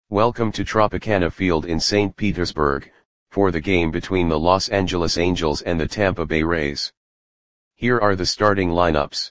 Welcome to Tropicana Field in St. Petersburg, for the game between the Los Angeles Angels and the Tampa Bay Rays. Here are the starting lineups.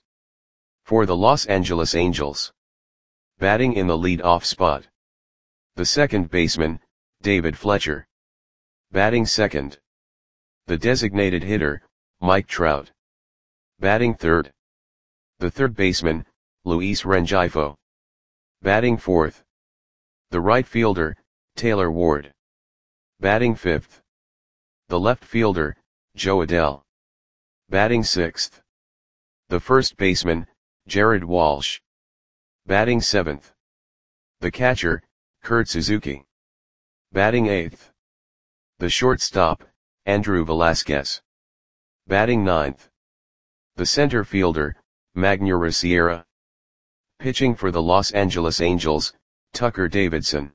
For the Los Angeles Angels. Batting in the lead-off spot. The second baseman, David Fletcher. Batting second. The designated hitter, Mike Trout. Batting third. The third baseman, Luis Rengifo. Batting fourth. The right fielder, Taylor Ward. Batting fifth. The left fielder, Jo Adell. Batting sixth. The first baseman, Jared Walsh. Batting seventh. The catcher, Kurt Suzuki. Batting eighth. The shortstop, Andrew Velasquez. Batting ninth. The center fielder, Magneuris Sierra. Pitching for the Los Angeles Angels, Tucker Davidson.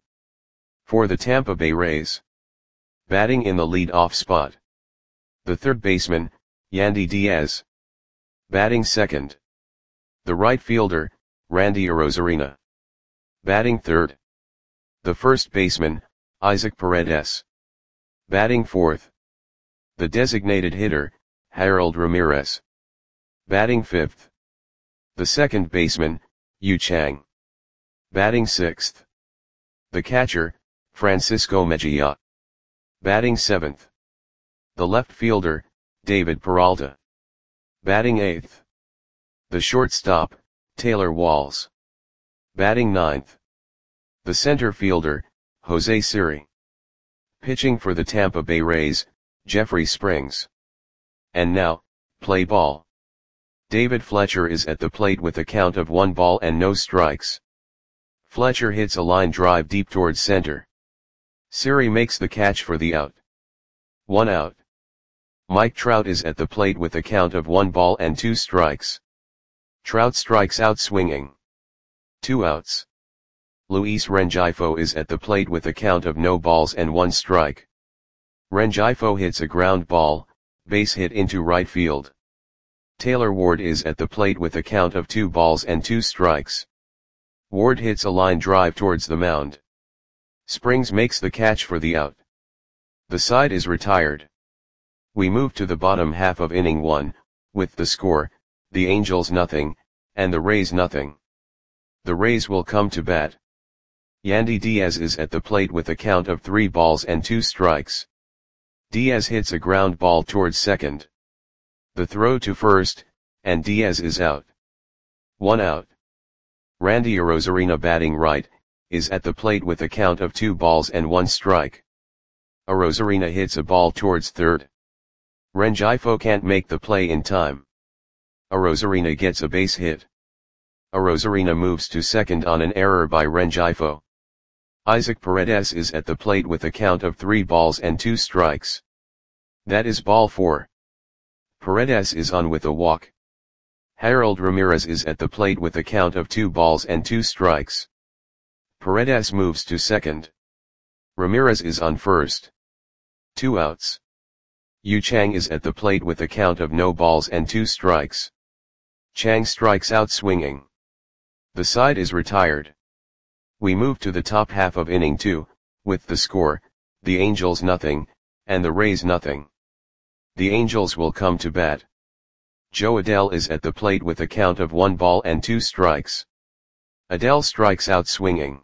For the Tampa Bay Rays. Batting in the lead-off spot. The third baseman, Yandy Diaz. Batting second. The right fielder, Randy Arozarena. Batting third. The first baseman, Isaac Paredes. Batting fourth. The designated hitter, Harold Ramirez. Batting fifth. The second baseman, Yu Chang. Batting sixth. The catcher, Francisco Mejia. Batting seventh. The left fielder, David Peralta. Batting eighth. The shortstop, Taylor Walls. Batting ninth. The center fielder, Jose Siri. Pitching for the Tampa Bay Rays, Jeffrey Springs. And now, play ball. David Fletcher is at the plate with a count of 1 ball and no strikes. Fletcher hits a line drive deep towards center. Siri makes the catch for the out. 1 out. Mike Trout is at the plate with a count of 1 ball and 2 strikes. Trout strikes out swinging. 2 outs. Luis Rengifo is at the plate with a count of no balls and 1 strike. Rengifo hits a ground ball, base hit into right field. Taylor Ward is at the plate with a count of 2 balls and 2 strikes. Ward hits a line drive towards the mound. Springs makes the catch for the out. The side is retired. We move to the bottom half of inning 1, with the score, the Angels nothing, and the Rays nothing. The Rays will come to bat. Yandy Diaz is at the plate with a count of 3 balls and 2 strikes. Diaz hits a ground ball towards second. The throw to first, and Diaz is out. 1 out. Randy Arozarena batting right, is at the plate with a count of 2 balls and 1 strike. Arozarena hits a ball towards third. Rengifo can't make the play in time. Arozarena gets a base hit. Arozarena moves to second on an error by Rengifo. Isaac Paredes is at the plate with a count of 3 balls and 2 strikes. That is ball 4. Paredes is on with a walk. Harold Ramirez is at the plate with a count of 2 balls and 2 strikes. Paredes moves to second. Ramirez is on first. 2 outs. Yu Chang is at the plate with a count of no balls and 2 strikes. Chang strikes out swinging. The side is retired. We move to the top half of inning 2, with the score, the Angels nothing, and the Rays nothing. The Angels will come to bat. Jo Adell is at the plate with a count of 1 ball and 2 strikes. Adell strikes out swinging.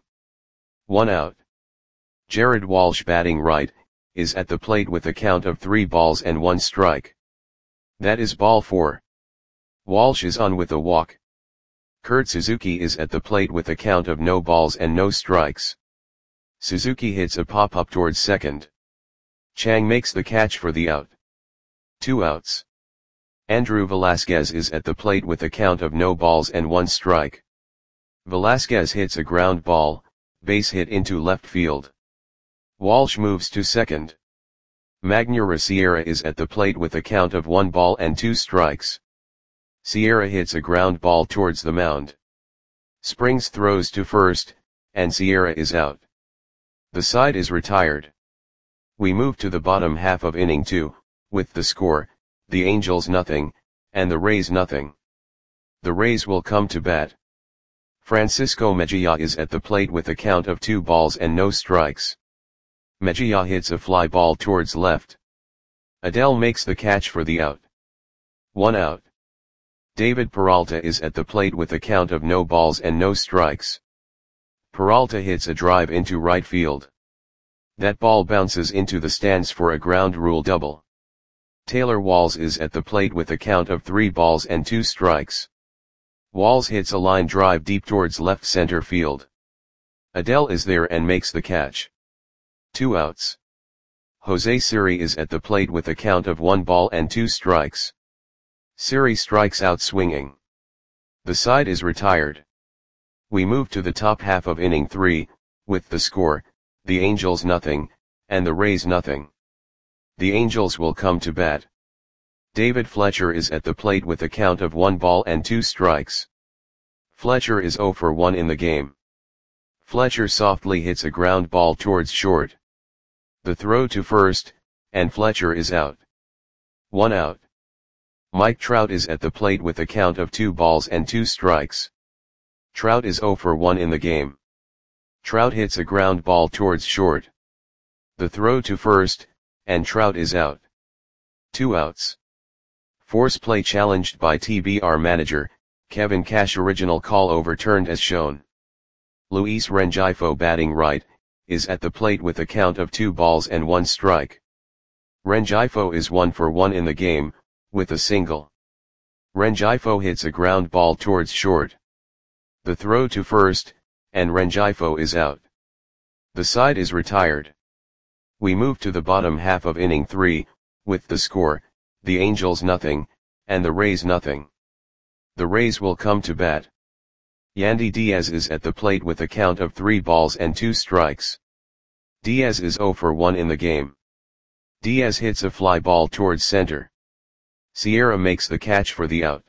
1 out. Jared Walsh batting right, is at the plate with a count of 3 balls and 1 strike. That is ball 4. Walsh is on with a walk. Kurt Suzuki is at the plate with a count of no balls and no strikes. Suzuki hits a pop-up towards second. Chang makes the catch for the out. 2 outs. Andrew Velasquez is at the plate with a count of no balls and 1 strike. Velasquez hits a ground ball, base hit into left field. Walsh moves to second. Magneuris Sierra is at the plate with a count of 1 ball and 2 strikes. Sierra hits a ground ball towards the mound. Springs throws to first, and Sierra is out. The side is retired. We move to the bottom half of inning 2, with the score, the Angels nothing, and the Rays nothing. The Rays will come to bat. Francisco Mejia is at the plate with a count of 2 balls and no strikes. Mejia hits a fly ball towards left. Adell makes the catch for the out. 1 out. David Peralta is at the plate with a count of no balls and no strikes. Peralta hits a drive into right field. That ball bounces into the stands for a ground rule double. Taylor Walls is at the plate with a count of 3 balls and 2 strikes. Walls hits a line drive deep towards left center field. Adell is there and makes the catch. 2 outs. Jose Siri is at the plate with a count of 1 ball and 2 strikes. Siri strikes out swinging. The side is retired. We move to the top half of inning 3, with the score, the Angels nothing, and the Rays nothing. The Angels will come to bat. David Fletcher is at the plate with a count of 1 ball and 2 strikes. Fletcher is 0 for 1 in the game. Fletcher softly hits a ground ball towards short. The throw to first, and Fletcher is out. 1 out. Mike Trout is at the plate with a count of 2 balls and 2 strikes. Trout is 0 for 1 in the game. Trout hits a ground ball towards short. The throw to first, and Trout is out. 2 outs. Force play challenged by TBR manager, Kevin Cash. Original call overturned as shown. Luis Rengifo batting right, is at the plate with a count of 2 balls and 1 strike. Rengifo is 1 for 1 in the game, with a single. Rengifo hits a ground ball towards short. The throw to first, and Rengifo is out. The side is retired. We move to the bottom half of inning 3, with the score, the Angels nothing, and the Rays nothing. The Rays will come to bat. Yandy Diaz is at the plate with a count of 3 balls and 2 strikes. Diaz is 0 for 1 in the game. Diaz hits a fly ball towards center. Sierra makes the catch for the out.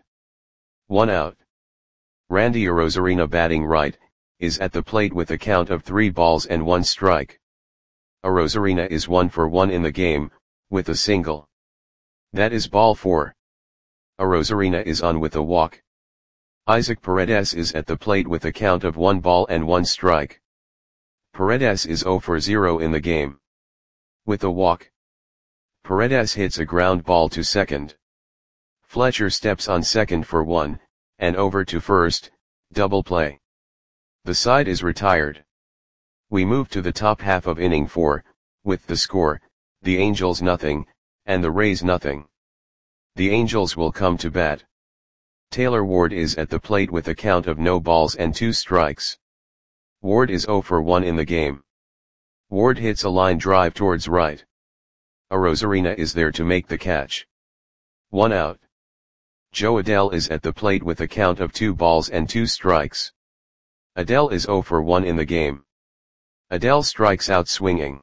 1 out. Randy Arozarena batting right, is at the plate with a count of 3 balls and 1 strike. Arozarena is 1 for 1 in the game, with a single. That is ball 4. Arozarena is on with a walk. Isaac Paredes is at the plate with a count of 1 ball and 1 strike. Paredes is 0 for 0 in the game. With a walk. Paredes hits a ground ball to second. Fletcher steps on second for 1, and over to first, double play. The side is retired. We move to the top half of inning 4, with the score, the Angels nothing, and the Rays nothing. The Angels will come to bat. Taylor Ward is at the plate with a count of no balls and 2 strikes. Ward is 0 for 1 in the game. Ward hits a line drive towards right. Arozarena is there to make the catch. 1 out. Joe Adell is at the plate with a count of 2 balls and 2 strikes. Adell is 0 for 1 in the game. Adell strikes out swinging.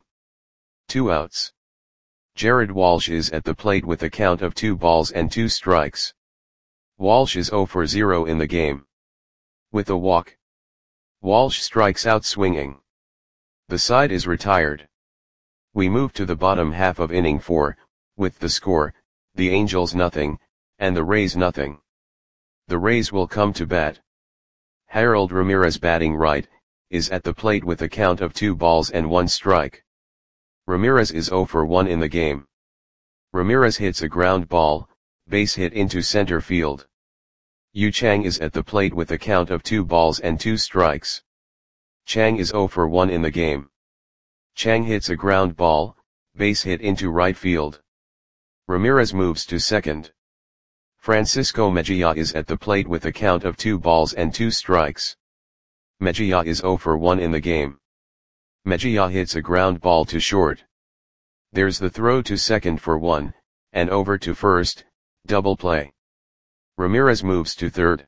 2 outs. Jared Walsh is at the plate with a count of 2 balls and 2 strikes. Walsh is 0 for 0 in the game. With a walk. Walsh strikes out swinging. The side is retired. We move to the bottom half of inning 4, with the score, the Angels nothing, and the Rays nothing. The Rays will come to bat. Harold Ramirez batting right, is at the plate with a count of 2 balls and 1 strike. Ramirez is 0 for 1 in the game. Ramirez hits a ground ball, base hit into center field. Yu Chang is at the plate with a count of 2 balls and 2 strikes. Chang is 0 for 1 in the game. Chang hits a ground ball, base hit into right field. Ramirez moves to second. Francisco Mejia is at the plate with a count of 2 balls and 2 strikes. Mejia is 0 for 1 in the game. Mejia hits a ground ball to short. There's the throw to second for 1, and over to first, double play. Ramirez moves to third.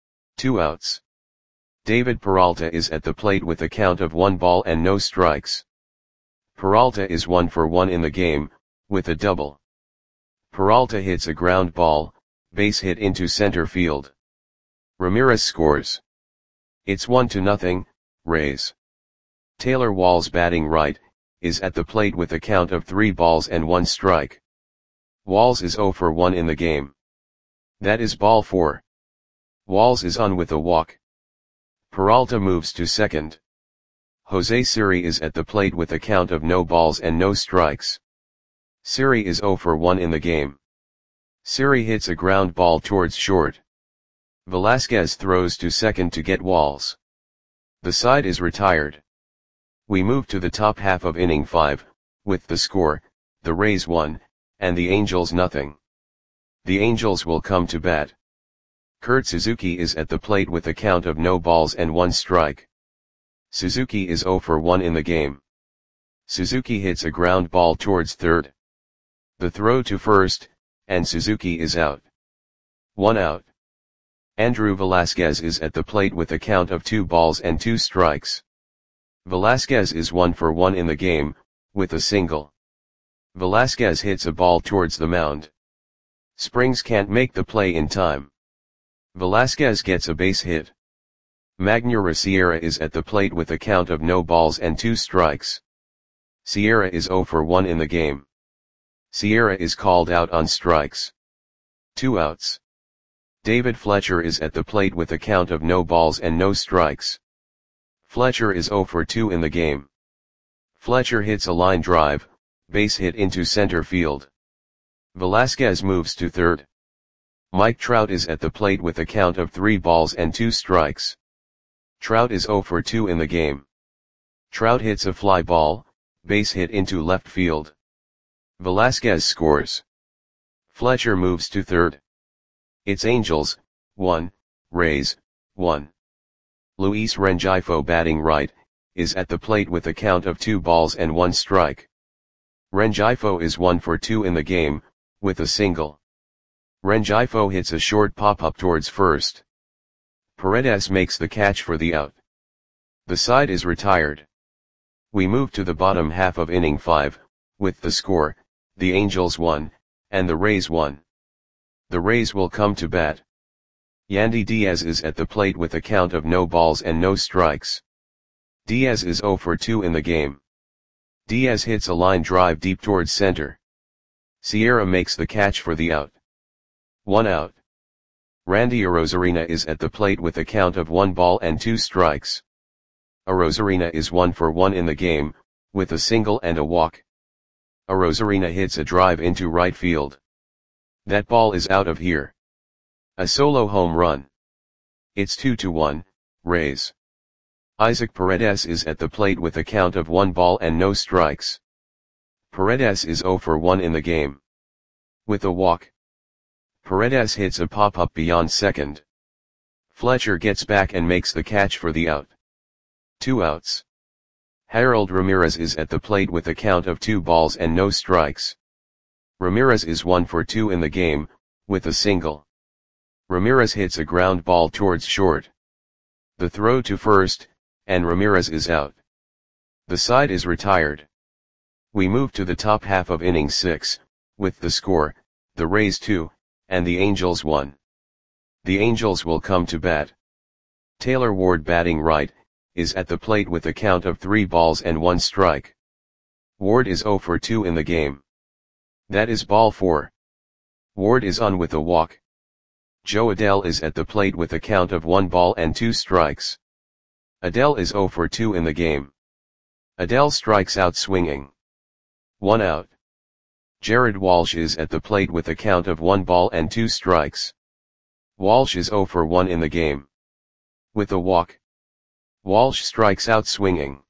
2 outs. David Peralta is at the plate with a count of 1 ball and no strikes. Peralta is 1 for 1 in the game, with a double. Peralta hits a ground ball, base hit into center field. Ramirez scores. It's 1-0, Rays. Taylor Walls batting right, is at the plate with a count of 3 balls and 1 strike. Walls is 0 for 1 in the game. That is ball 4. Walls is on with a walk. Peralta moves to second. Jose Siri is at the plate with a count of no balls and no strikes. Siri is 0 for 1 in the game. Siri hits a ground ball towards short. Velasquez throws to second to get walls. The side is retired. We move to the top half of inning 5, with the score, the Rays 1, and the Angels nothing. The Angels will come to bat. Kurt Suzuki is at the plate with a count of no balls and 1 strike. Suzuki is 0 for 1 in the game. Suzuki hits a ground ball towards third. The throw to first, and Suzuki is out. 1 out. Andrew Velasquez is at the plate with a count of 2 balls and 2 strikes. Velasquez is 1 for 1 in the game, with a single. Velasquez hits a ball towards the mound. Springs can't make the play in time. Velasquez gets a base hit. Magneuris Sierra is at the plate with a count of no balls and 2 strikes. Sierra is 0 for 1 in the game. Sierra is called out on strikes. 2 outs. David Fletcher is at the plate with a count of no balls and no strikes. Fletcher is 0 for 2 in the game. Fletcher hits a line drive, base hit into center field. Velasquez moves to third. Mike Trout is at the plate with a count of 3 balls and 2 strikes. Trout is 0 for 2 in the game. Trout hits a fly ball, base hit into left field. Velasquez scores. Fletcher moves to third. It's Angels, 1, Rays, 1. Luis Rengifo batting right, is at the plate with a count of 2 balls and 1 strike. Rengifo is 1 for 2 in the game, with a single. Rengifo hits a short pop-up towards first. Paredes makes the catch for the out. The side is retired. We move to the bottom half of inning 5, with the score, the Angels 1, and the Rays 1. The Rays will come to bat. Yandy Diaz is at the plate with a count of no balls and no strikes. Diaz is 0 for 2 in the game. Diaz hits a line drive deep towards center. Sierra makes the catch for the out. 1 out. Randy Arozarena is at the plate with a count of 1 ball and 2 strikes. Arozarena is 1 for 1 in the game, with a single and a walk. Arozarena hits a drive into right field. That ball is out of here. A solo home run. It's 2-1, Rays. Isaac Paredes is at the plate with a count of 1 ball and no strikes. Paredes is 0 for 1 in the game. With a walk. Paredes hits a pop-up beyond second. Fletcher gets back and makes the catch for the out. 2 outs. Harold Ramirez is at the plate with a count of 2 balls and no strikes. Ramirez is 1 for 2 in the game, with a single. Ramirez hits a ground ball towards short. The throw to first, and Ramirez is out. The side is retired. We move to the top half of inning 6, with the score, the Rays 2, and the Angels 1. The Angels will come to bat. Taylor Ward batting right, is at the plate with a count of 3 balls and 1 strike. Ward is 0 for 2 in the game. That is ball 4. Ward is on with a walk. Joe Adell is at the plate with a count of 1 ball and 2 strikes. Adell is 0 for 2 in the game. Adell strikes out swinging. 1 out. Jared Walsh is at the plate with a count of 1 ball and 2 strikes. Walsh is 0 for 1 in the game. With a walk. Walsh strikes out swinging.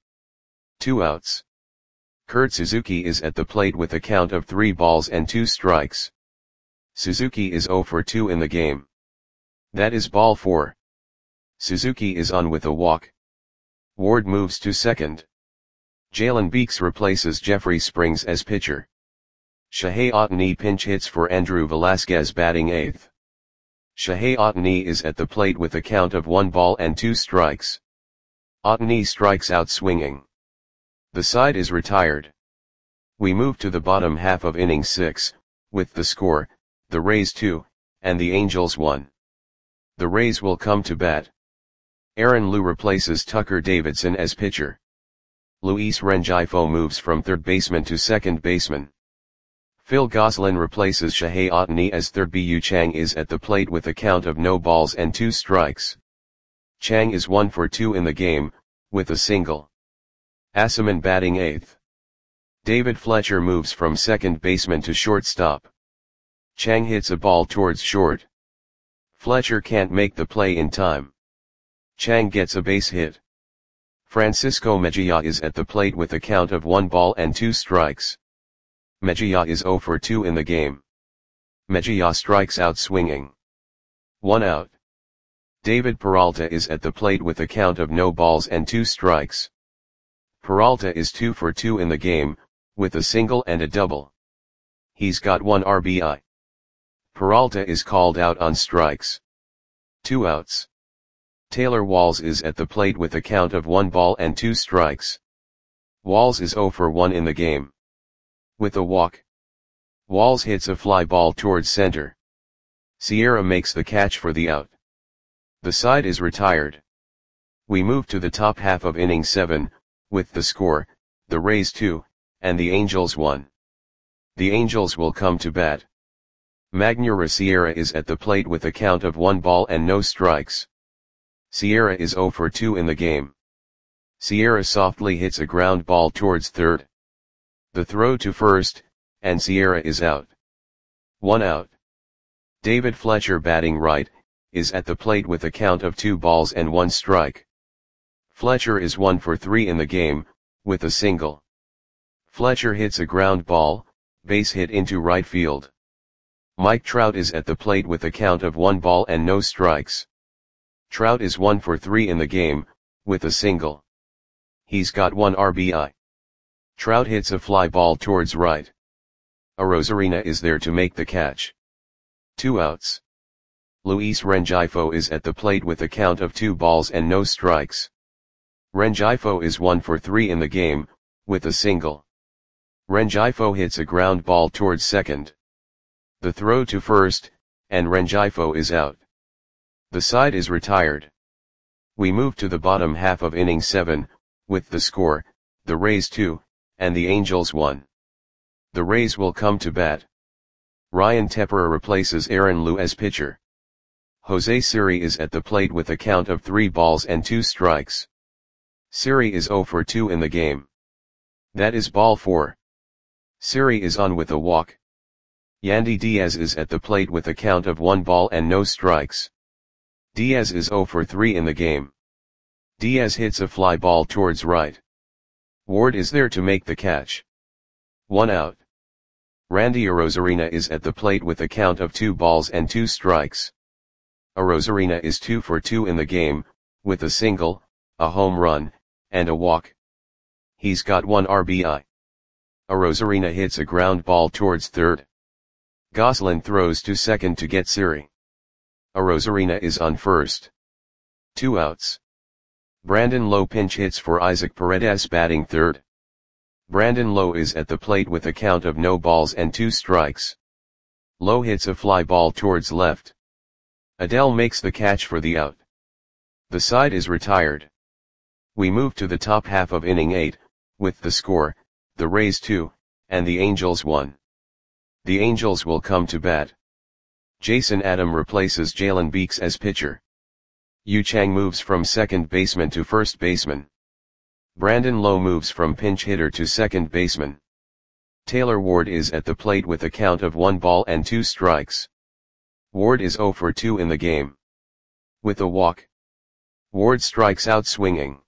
2 outs. Kurt Suzuki is at the plate with a count of 3 balls and 2 strikes. Suzuki is 0 for 2 in the game. That is ball 4. Suzuki is on with a walk. Ward moves to second. Jalen Beeks replaces Jeffrey Springs as pitcher. Shohei Ohtani pinch hits for Andrew Velasquez batting 8th. Shohei Ohtani is at the plate with a count of 1 ball and 2 strikes. Ohtani strikes out swinging. The side is retired. We move to the bottom half of inning 6, with the score, the Rays 2, and the Angels 1. The Rays will come to bat. Aaron Liu replaces Tucker Davidson as pitcher. Luis Rengifo moves from third baseman to second baseman. Phil Gosselin replaces Shohei Ohtani as third. Bu Chang is at the plate with a count of no balls and 2 strikes. Chang is 1 for 2 in the game, with a single. Assaman batting 8th. David Fletcher moves from second baseman to shortstop. Chang hits a ball towards short. Fletcher can't make the play in time. Chang gets a base hit. Francisco Mejia is at the plate with a count of 1 ball and 2 strikes. Mejia is 0 for 2 in the game. Mejia strikes out swinging. 1 out. David Peralta is at the plate with a count of no balls and 2 strikes. Peralta is 2 for 2 in the game, with a single and a double. He's got 1 RBI. Peralta is called out on strikes. 2 outs. Taylor Walls is at the plate with a count of 1 ball and 2 strikes. Walls is 0 for 1 in the game. With a walk. Walls hits a fly ball towards center. Sierra makes the catch for the out. The side is retired. We move to the top half of inning 7, with the score, the Rays 2, and the Angels 1. The Angels will come to bat. Magneuris Sierra is at the plate with a count of 1 ball and no strikes. Sierra is 0 for 2 in the game. Sierra softly hits a ground ball towards third. The throw to first, and Sierra is out. 1 out. David Fletcher batting right, is at the plate with a count of 2 balls and 1 strike. Fletcher is 1 for 3 in the game, with a single. Fletcher hits a ground ball, base hit into right field. Mike Trout is at the plate with a count of 1 ball and no strikes. Trout is 1 for 3 in the game, with a single. He's got 1 RBI. Trout hits a fly ball towards right. Arozarena is there to make the catch. 2 outs. Luis Rengifo is at the plate with a count of 2 balls and no strikes. Rengifo is 1 for 3 in the game, with a single. Rengifo hits a ground ball towards second. The throw to first, and Rengifo is out. The side is retired. We move to the bottom half of inning 7, with the score, the Rays 2, and the Angels 1. The Rays will come to bat. Ryan Tepera replaces Aaron Lu as pitcher. Jose Siri is at the plate with a count of 3 balls and 2 strikes. Siri is 0 for 2 in the game. That is ball 4. Siri is on with a walk. Yandy Diaz is at the plate with a count of 1 ball and no strikes. Diaz is 0 for 3 in the game. Diaz hits a fly ball towards right. Ward is there to make the catch. 1 out. Randy Arozarena is at the plate with a count of 2 balls and 2 strikes. Arozarena is 2 for 2 in the game, with a single, a home run, and a walk. He's got 1 RBI. Arozarena hits a ground ball towards third. Goslin throws to second to get Siri. Arozarena is on first. 2 outs. Brandon Lowe pinch hits for Isaac Paredes batting third. Brandon Lowe is at the plate with a count of no balls and 2 strikes. Lowe hits a fly ball towards left. Adele makes the catch for the out. The side is retired. We move to the top half of inning 8, with the score, the Rays 2, and the Angels 1. The Angels will come to bat. Jason Adam replaces Jalen Beeks as pitcher. Yu Chang moves from second baseman to first baseman. Brandon Lowe moves from pinch hitter to second baseman. Taylor Ward is at the plate with a count of 1 ball and 2 strikes. Ward is 0 for 2 in the game. With a walk. Ward strikes out swinging.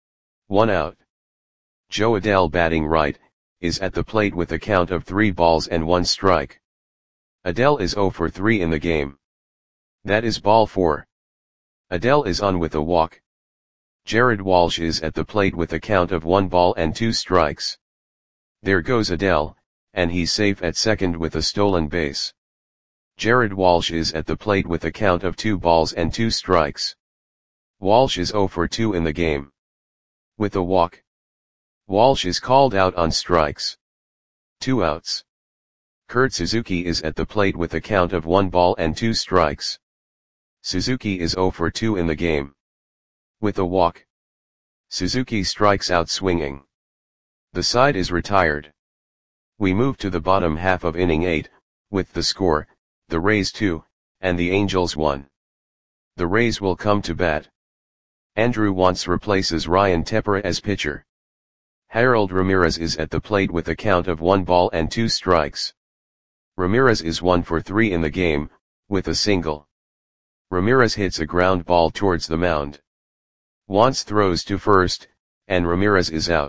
1 out. Joe Adele batting right, is at the plate with a count of 3 balls and 1 strike. Adele is 0 for 3 in the game. That is ball 4. Adele is on with a walk. Jared Walsh is at the plate with a count of 1 ball and 2 strikes. There goes Adele, and he's safe at second with a stolen base. Jared Walsh is at the plate with a count of 2 balls and 2 strikes. Walsh is 0 for 2 in the game. With a walk. Walsh is called out on strikes. 2 outs. Kurt Suzuki is at the plate with a count of 1 ball and 2 strikes. Suzuki is 0 for 2 in the game. With a walk. Suzuki strikes out swinging. The side is retired. We move to the bottom half of inning 8, with the score, the Rays 2, and the Angels 1. The Rays will come to bat. Andrew Wantz replaces Ryan Tepera as pitcher. Harold Ramirez is at the plate with a count of 1 ball and 2 strikes. Ramirez is 1 for 3 in the game, with a single. Ramirez hits a ground ball towards the mound. Wantz throws to first, and Ramirez is out.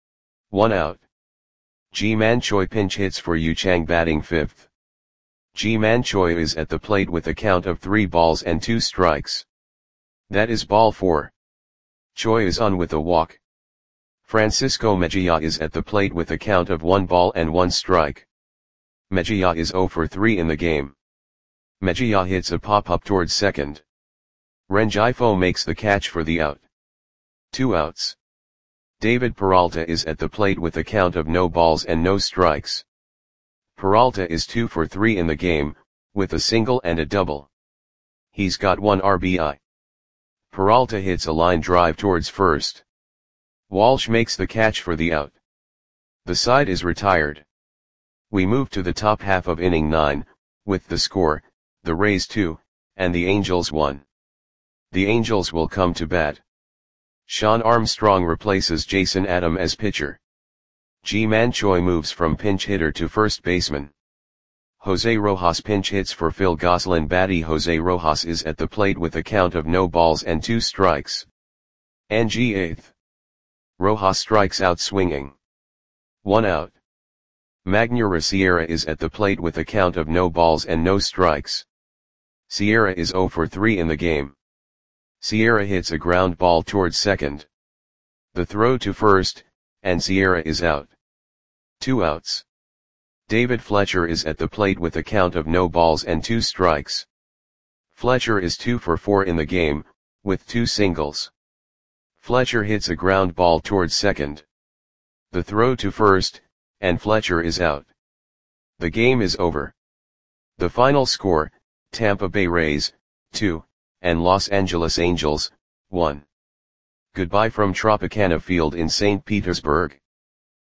1 out. Ji-Man Choi pinch hits for Yu Chang batting 5th. Ji-Man Choi is at the plate with a count of 3 balls and 2 strikes. That is ball 4. Choi is on with a walk. Francisco Mejia is at the plate with a count of 1 ball and 1 strike. Mejia is 0 for 3 in the game. Mejia hits a pop-up towards second. Rengifo makes the catch for the out. 2 outs. David Peralta is at the plate with a count of no balls and no strikes. Peralta is 2 for 3 in the game, with a single and a double. He's got 1 RBI. Peralta hits a line drive towards first. Walsh makes the catch for the out. The side is retired. We move to the top half of inning 9, with the score, the Rays 2, and the Angels 1. The Angels will come to bat. Sean Armstrong replaces Jason Adam as pitcher. Ji-Man Choi moves from pinch hitter to first baseman. Jose Rojas pinch hits for Phil Gosselin. Batty Jose Rojas is at the plate with a count of no balls and 2 strikes. Angie 8th. Rojas strikes out swinging. 1 out. Magneuris Sierra is at the plate with a count of no balls and no strikes. Sierra is 0 for 3 in the game. Sierra hits a ground ball towards second. The throw to first, and Sierra is out. 2 outs. David Fletcher is at the plate with a count of no balls and 2 strikes. Fletcher is 2 for 4 in the game, with 2 singles. Fletcher hits a ground ball towards second. The throw to first, and Fletcher is out. The game is over. The final score, Tampa Bay Rays, 2, and Los Angeles Angels, 1. Goodbye from Tropicana Field in St. Petersburg.